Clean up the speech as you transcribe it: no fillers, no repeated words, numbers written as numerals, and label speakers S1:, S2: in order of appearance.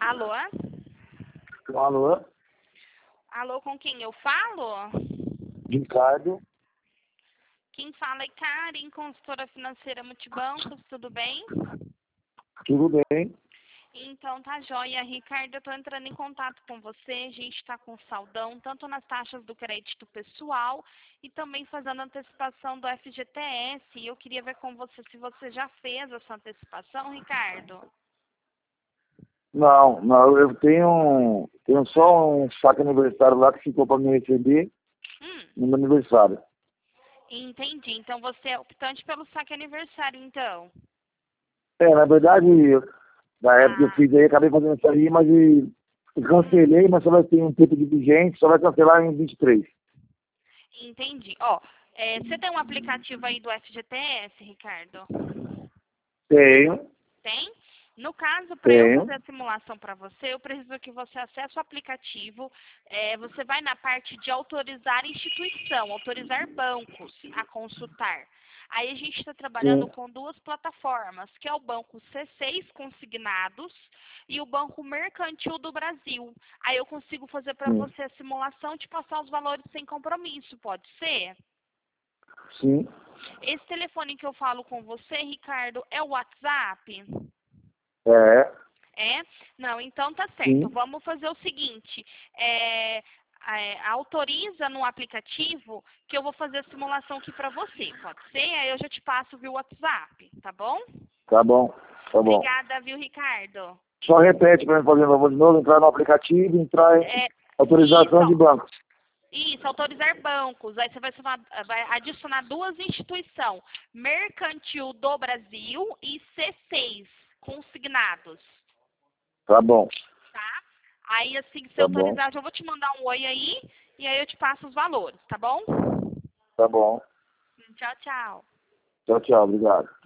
S1: Alô?
S2: Alô?
S1: Alô, com quem eu falo?
S2: Ricardo.
S1: Quem fala é Karen, consultora financeira Multibancos, tudo bem?
S2: Tudo bem?
S1: Então tá joia, Ricardo, eu tô entrando em contato com você, a gente tá com saldão, tanto nas taxas do crédito pessoal e também fazendo antecipação do FGTS, e eu queria ver com você se você já fez essa antecipação, Ricardo.
S2: Não, eu tenho só um saque aniversário lá que ficou para me receber no meu aniversário.
S1: Entendi, então você é optante pelo saque aniversário, então.
S2: Na verdade, na época que eu fiz aí, acabei fazendo isso aí, mas eu cancelei, mas só vai ter um tempo de vigente, só vai cancelar em 23.
S1: Entendi. Ó, você tem um aplicativo aí do FGTS, Ricardo?
S2: Tenho.
S1: Tem? No caso, para eu
S2: Tenho.
S1: fazer a simulação para você, eu preciso que você acesse o aplicativo. Você vai na parte de autorizar instituição, autorizar bancos a consultar. Aí a gente está trabalhando
S2: Sim.
S1: com duas plataformas, que é o Banco C6 Consignados e o Banco Mercantil do Brasil. Aí eu consigo fazer para
S2: Sim.
S1: você a simulação e te passar os valores sem compromisso, pode ser?
S2: Sim.
S1: Esse telefone que eu falo com você, Ricardo, é o WhatsApp?
S2: É.
S1: É? Não, então tá certo.
S2: Sim.
S1: Vamos fazer o seguinte. Autoriza no aplicativo que eu vou fazer a simulação aqui para você. Pode ser? Aí eu já te passo via WhatsApp, tá bom?
S2: Tá bom. Tá bom.
S1: Obrigada, viu, Ricardo?
S2: Só repete para mim fazer um favor de novo, entrar no aplicativo, entrar em autorização de
S1: Isso,
S2: bancos.
S1: isso, autorizar bancos. Aí você vai adicionar duas instituições, Mercantil do Brasil e C6, consignados.
S2: Tá bom.
S1: Tá? Aí, assim que você
S2: Tá bom.
S1: autorizar, eu vou te mandar um oi aí, e aí eu te passo os valores, tá bom?
S2: Tá bom.
S1: Tchau, tchau.
S2: Tchau, tchau. Obrigado.